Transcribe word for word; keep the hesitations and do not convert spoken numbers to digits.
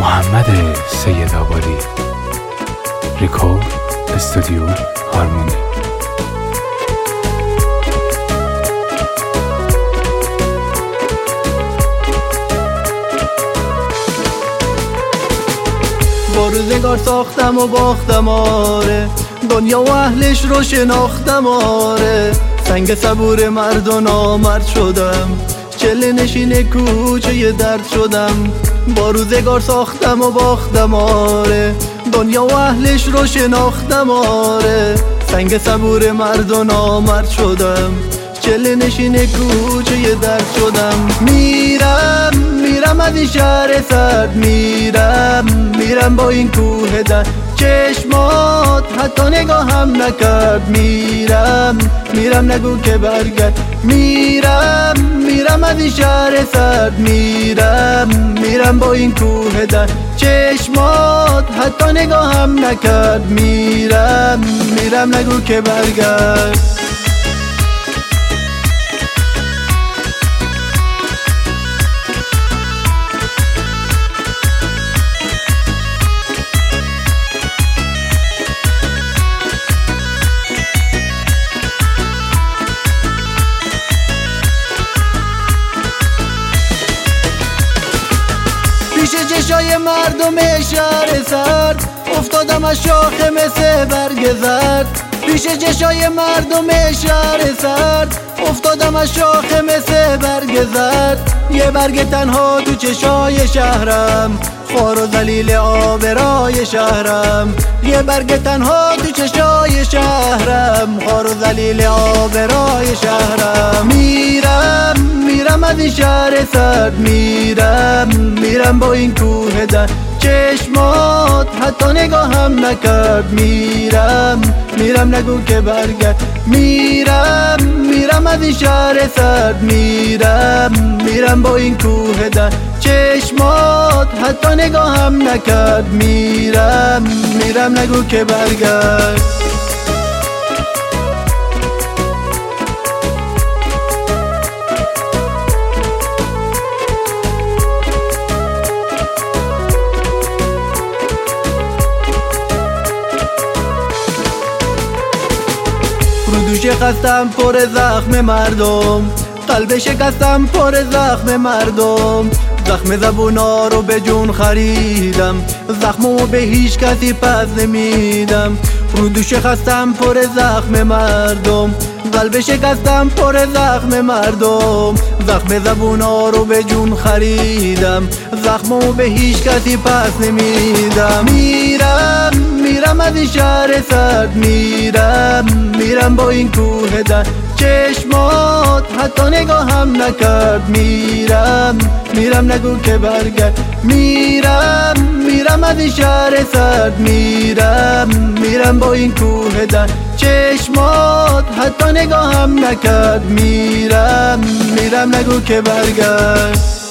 محمد سید آبادی، ریکورد استودیو هارمونی. با روزگار ساختم و باختم آره، دنیا و اهلش رو شناختم آره. سنگ صبور مرد و نامرد شدم، چله نشین کوچه درد شدم. با روزگار ساختم و باختم آره، دنیا و اهلش رو شناختم آره. سنگ صبور مرد و نامرد شدم، چله نشین کوچه درد شدم. میرم میرم از این شهر سرد، میرم میرم با این کوه در چشمات حتی نگاه هم نکرد. میرم میرم نگو که برگرد. میرم میرم از این شهر سرد، میرم میرم با این کوه در چشمات حتی نگاه هم نکرد. میرم میرم نگو که برگرد. پیش چشای مردم شهر سرد افتادم از شاخه مثل برگ زرد. پیش چشای مردم شهر سرد افتادم از شاخه مثل برگ زرد. یه برگ تنها تو چشای شهرم، خوار و ذلیل آبرای شهرم. یه برگ تنها تو چشای شهرم، خوار و ذلیل آبرای شهرم. میرم میرم از این شهر سرد، میرم میرم با این کوه در چشمات حتی نگاه هم نکرد. میرم میرم نگو که برگرد. میرم میرم از این شهر سرد، میرم میرم با این کوه در چشمات حتی نگاه هم نکرد. میرم میرم نگو که برگرد. رو دوش خستم پر زخم مردم، قلب شکستم پر زخم مردم. زخم زبونا رو به جون خریدم، زخمو به هیچ کسی پس نمیدم. رو دوش خستم پر زخم مردم، قلب شکستم پر زخم مردم. زخم زبونا رو به جون خریدم، زخمو به هیچ کسی پس نمیدم. میرم میرم از این شهر سرد، میرم میرم با این کوه در چشمات حتی نگاه هم نکرد. میرم میرم نگو که برگرد. میرم میرم از این شهر سرد، میرم میرم با این کوه در چشمات حتی نگاه هم نکرد. میرم میرم نگو که برگرد.